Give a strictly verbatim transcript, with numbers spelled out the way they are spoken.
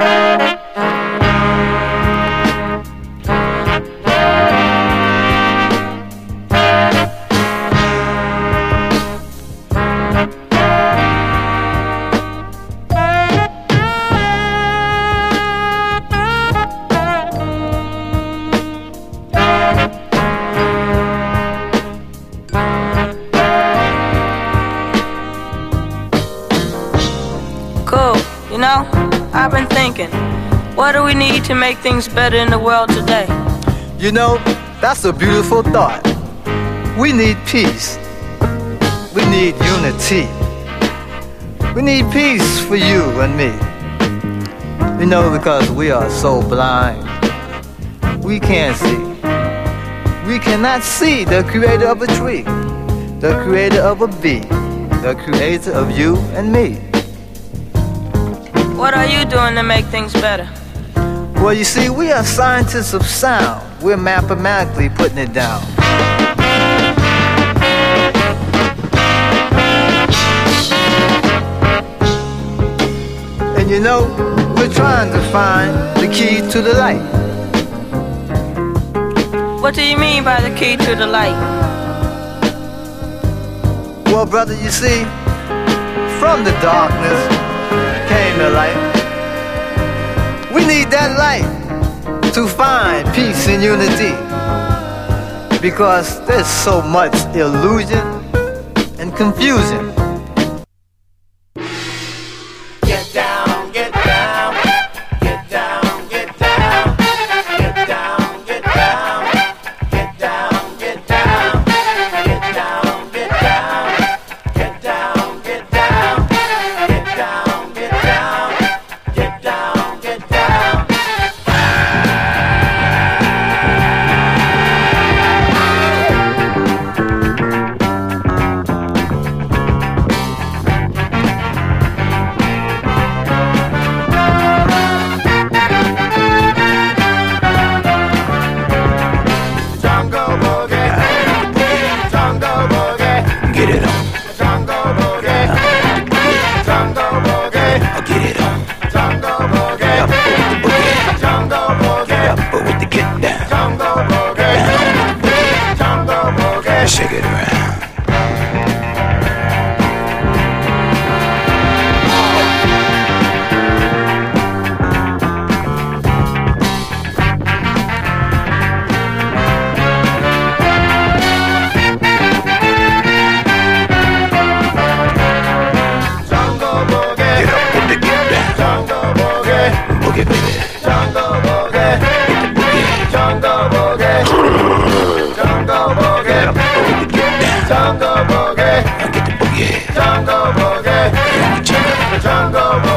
You know, I've been thinking, what do we need to make things better in the world today? You know, that's a beautiful thought. We need peace. We need unity. We need peace for you and me. You know, because we are so blind. We can't see. We cannot see the creator of a tree, the creator of a bee, the creator of you and me. What are you doing to make things better? Well, you see, we are scientists of sound. We're mathematically putting it down. And you know, we're trying to find the key to the light. What do you mean by the key to the light? Well, brother, you see, from the darkness came the light. We need that light to find peace and unity, because there's so much illusion and confusion. Get down, get down, get down, get down, get down, get down, get down, get down, get down, get down, get down, get down, get down, get down, get down, get down. Jungle boogie, jungle boogie, Get it on, jungle boogie, jungle boogie, I'll get it on. jungle boogie, Up with the boogie, jungle boogie, up with the get down. jungle boogie, jungle boogie. Shake it around. Jungle boogie, Get up with the get down. jungle boogie, Boogie, baby. jungle boogie, Boogie. jungle boogie, jungle Get boogie, up with the get down. jungle boogie, I'll get the boogie. jungle boogie, Jungle, jungle boogie.